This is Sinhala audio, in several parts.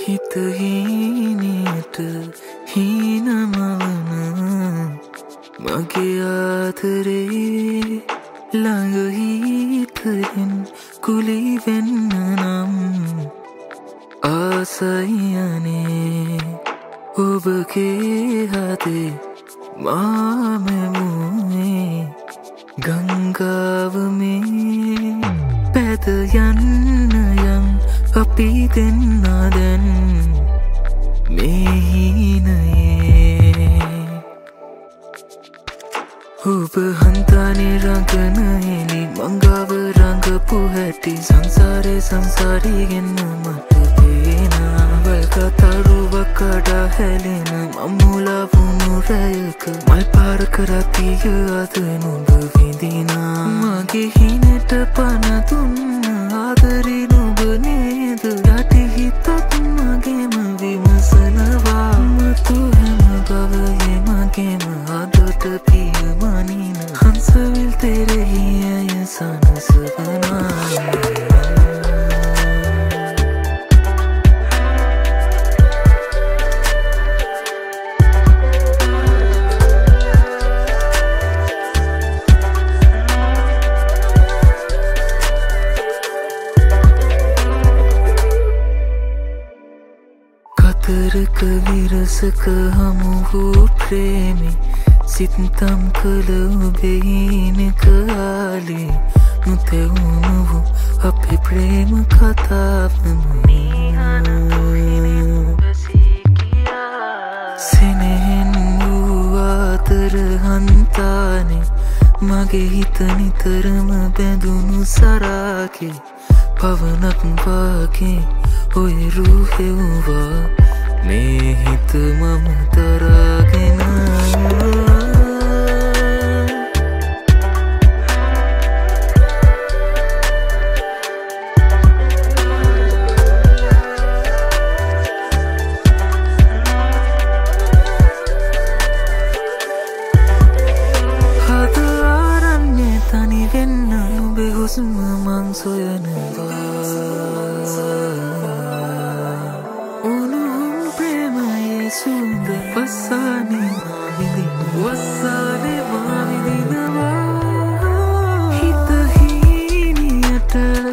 හිත හීනයට හීනමවන මගේ ආදරේ ළඟ හිතෙන් කුලි වෙන්න නම් ආසයි අනේ ඔබගේ හදේ මාමෙමුනේ ගංගාව මේ පැද යන්න යන් අපි දෙන්න දැන් මේ හීනයේ ඔබ හන්තානේ රඟන එලි මංගාව රඟපු හැටි සංසාරේ ගෙන්න මට පේනා වල්කතරුවක් කඩා හැලෙන මම්මුලා වුණු රැයක මල් පාර කරතිය අද නුඹ විඳිනා මගේ හිනට පන දුන්න ආදරේ නුඹ නේද යටි හිතත් මගේම විමසනවා මතු හැම බවයේ මගේම අදට පියමනින හංසවිල් තෙරෙහි ඇය සනසවනා කතරක විරසක හමු වූ ප්‍රේමි සිතම් කළ ඔබේන කාලේ මුතෙවුණු වූ අපේ ප්‍රේම කතාවම සෙනෙහෙන් වූ ආදර හන්තානේ මගේ හිත නිතරම බැඳුණු සරාගේ පවනක් වාගේ ඔය රුහෙව්වා මේ හිත මම තරාගෙන හද ආරන්නේ තනි වෙන්න නුඹේ හුස්ම මං සොයනවා සුන්ද වස්සානේ මාවිදිනවා හිත හීනියට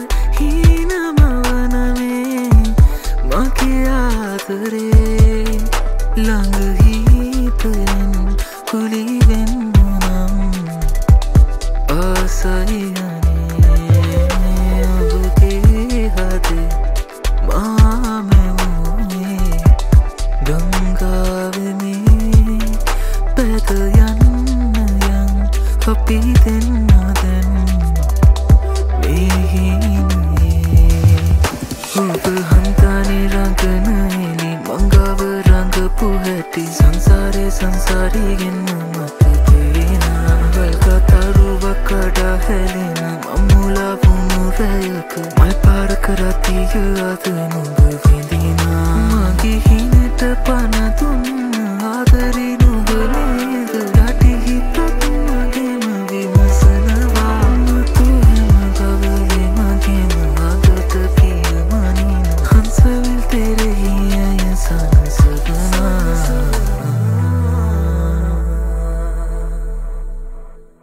හීනමවනමේ මගේ ආදරේ ළඟ හිතෙන් කුලි වෙන්න නම් ආසයි අනේ ඔබගේ හදේ මාමෙමුනේ ගංගාවනේ පැද යන්න යන් අපි දෙන්න දැන් මේ හීනයේ ඔබ හන්තානේ රඟන එලි මංගාව රඟපු හැටි සංසාරේ ගෙන්න මට පේනා වල්කතරුවක් කඩා හැලෙන මම්මුලා වුණු රැයක මල් පාර කරතිය අද නුඹ විඳිනා මගේ හිනට පන දුන්න